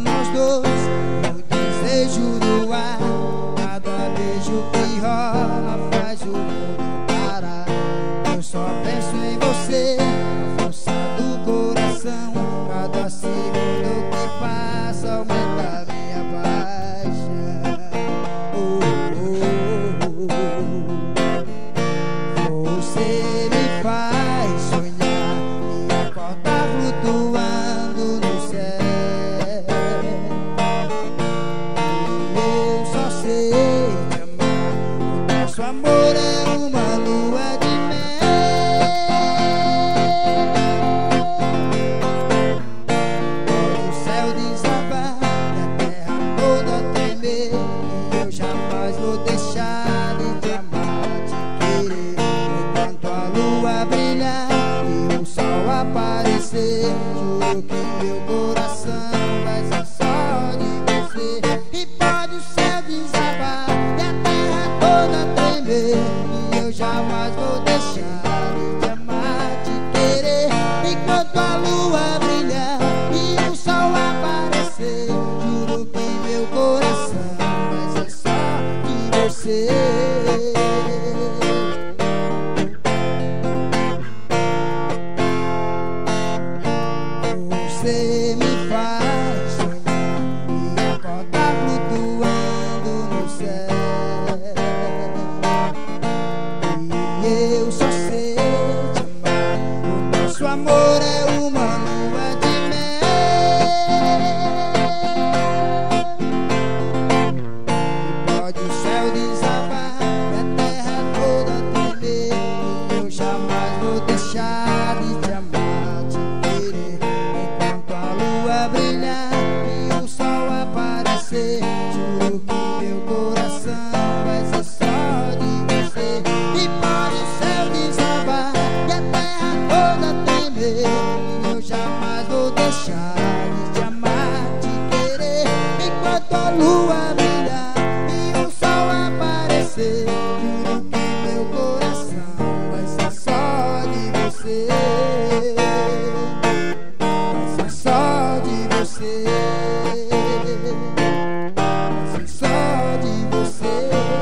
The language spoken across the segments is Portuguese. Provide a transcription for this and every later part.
nós dois, o desejo do ar. Cada beijo que rola faz o mundo parar. Eu só penso em você, a força do coração. Cada segundo que passa aumenta a minha paixão. Você me faz sonhar e acordar flutuando no céu. E eu só sei te amar, o nosso amor é uma lua de mel. Pode o céu desabar e a terra toda tremer, e eu jamais vou deixar de te amar, te querer. Enquanto a lua brilhar e o sol aparecer, juro que meu coração vai ser só de você. E pode o céu desabar e a terra toda tremer, e eu jamais vou deixar de te amar, te querer. Enquanto a lua brilhar e o sol aparecer, juro que meu coração vai ser só de você. Você me faz sonhar e acordar flutuando no céu. E eu só sei te amar, o nosso amor é uma lua de mel. E pode o céu desabar e a terra toda tremer, e eu jamais vou deixar de te amar, te querer. Enquanto a lua brilhar e o sol aparecer, juro que meu coração vai ser só de você. E pode o céu desabar e a terra toda tremer, e eu jamais vou deixar de te amar, te querer. Enquanto a lua brilhar e o sol aparecer, juro que meu coração vai ser só de você. Vai ser só de você. Vai ser só de você.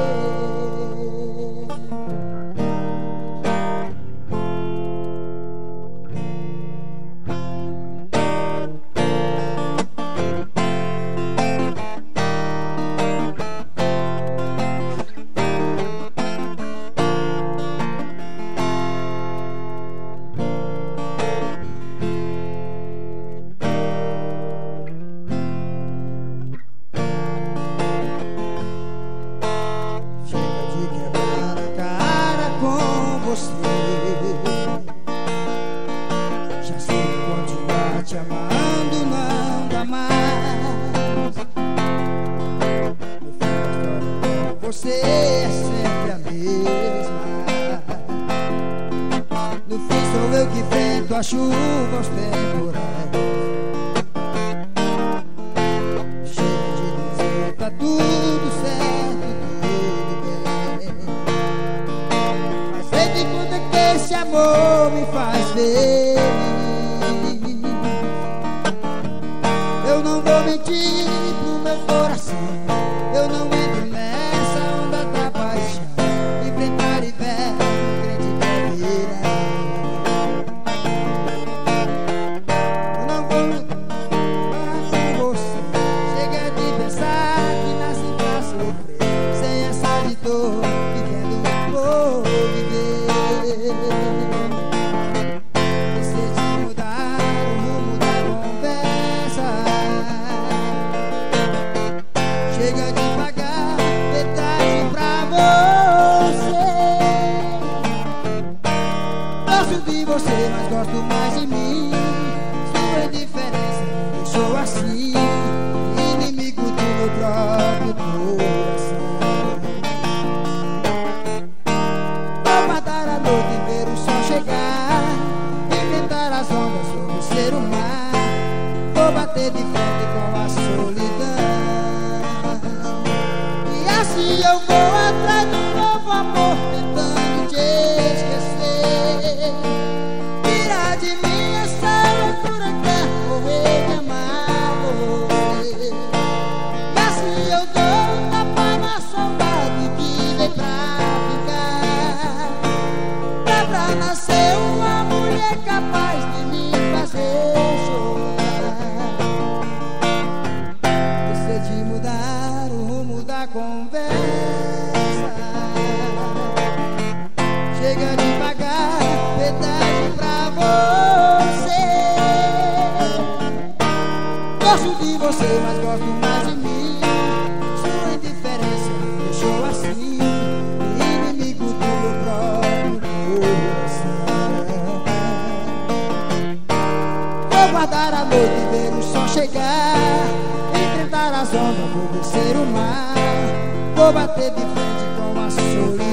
Chega de quebrar a cara com você. Já sei que continuar te amando não dá mais. No fim da história com você é sempre a mesma. No fim sou eu que enfrento a chuva, os temporais. Chega de dizer tá tudo certo, tudo bem. Mas sei que quando é que esse amor me faz feliz, eu não vou mentir pro meu coração. Eu não entro nessa onda da paixão. Enfrentar inverno, crente deve ir aí. Eu não vou parar com você. Chega de pensar que nasci pra sofrer, sem essa de dor, vivendo por viver. Decidi mudar o rumo da conversa. Chega de pagar metade pra você. Gosto de você, mas gosto mais de mim. Sua indiferença me deixou assim, inimigo do meu próprio coração. Vou matar a noite e ver o sol chegar, inventar as ondas sobre ser o mar. Vou bater de frente com a solidão, e assim eu vou atrás do novo amor, tentando te esquecer. Tirar de mim essa loucura que é morrer de amar você. da conversa. Chega de pagar pedágio pra você. Gosto de você, mas gosto mais de mim. Sua indiferença me deixou assim, inimigo do meu próprio coração. Vou guardar a noite e ver o sol chegar, enfrentar as ondas, vou descer o mar, vou bater de frente com a solidão.